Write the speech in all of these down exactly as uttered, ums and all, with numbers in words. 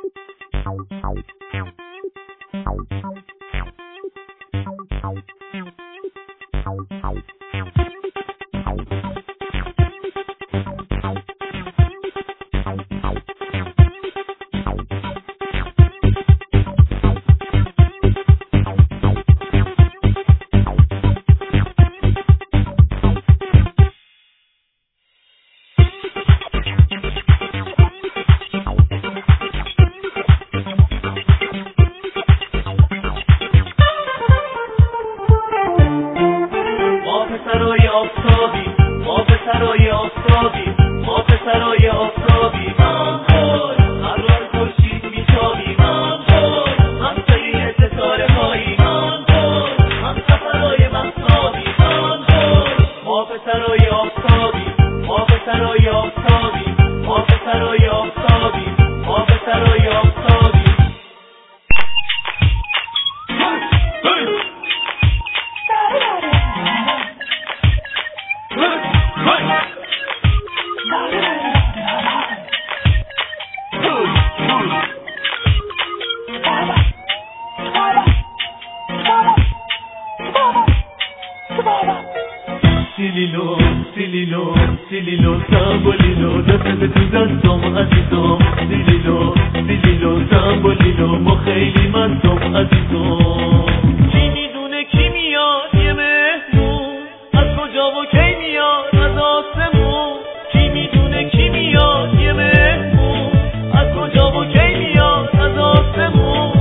سیلیلو سیلیلو سیلیلو سامبولیلو دست به تو دستم عزیزم سیلیلو سیلیلو سامبولیلو ما خیلی مستم عزیزم کی میدونه کی میاد یه مهمون از کجا و کی میاد از آسمون کی میدونه کی میاد یه مهمون از کجا و کی میاد از آسمون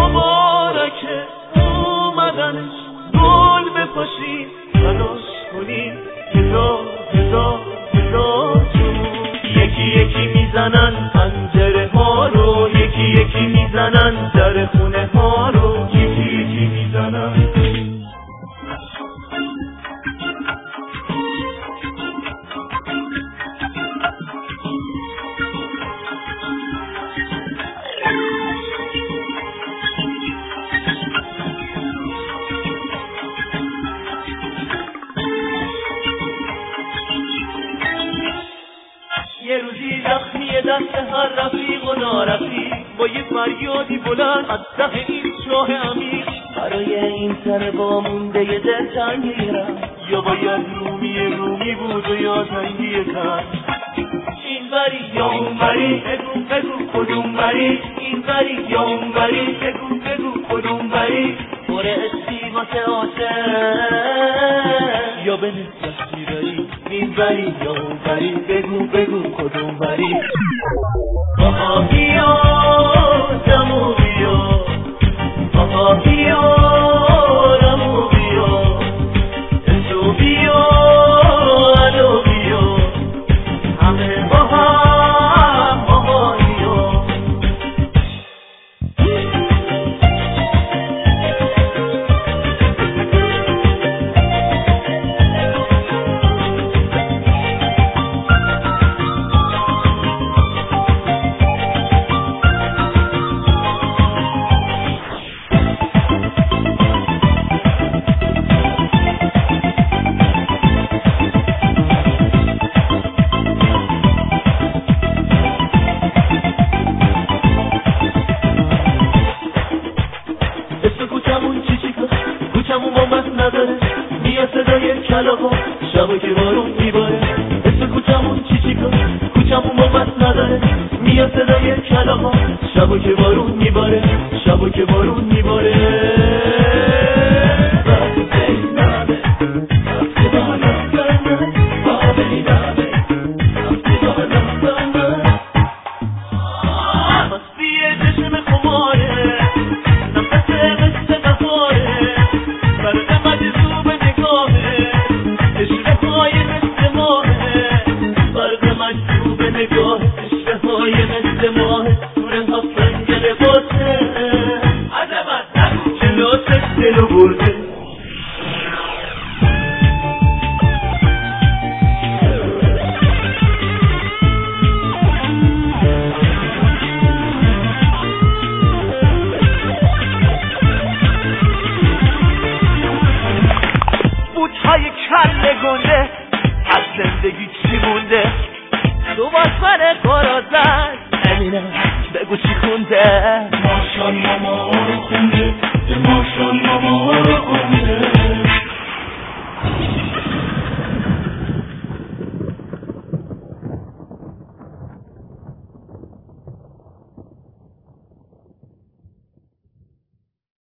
مبارکه اومدنش گل بپاشیم تلاش کنیم هزار هزار هزار جون یکی یکی میزنن پنجره ها رو یکی یکی میزنن در خونه ها رو یکی یکی میزنن یه روزی زخمی دست هر رفیق و نارفیق با یه فریادی بلند از ته این چاه عمیق برای این سر با مونده یه دل تنگی رفت یا باید رومی رومی بود و یا تنگی کن این بری یا اون بری بگو بگو کدوم بری این بری یا اون بری بگو بگو کدوم بری پر اسمی واسه عاشق یا به نسبت میبری این بری یا اون بری بگو بگو کدوم بری آها بیا دمو بیا آها بیا دمو بیا تو بیا الو بیا همه با هم آها بیا کوچمون با مست نداره میاد صدای کلاغا شبا که بارون میباره اسم کوچمون چی چی کن کوچمون با مست نداره میاد صدای کلاغا شبا که بارون میباره شبا که بارون میباره بوتهای کله گنده از زندگی چی مونده تو با سر کارا زد امینم بگو بگو چی خونده ماشالله ما رو خونده ماشالله ما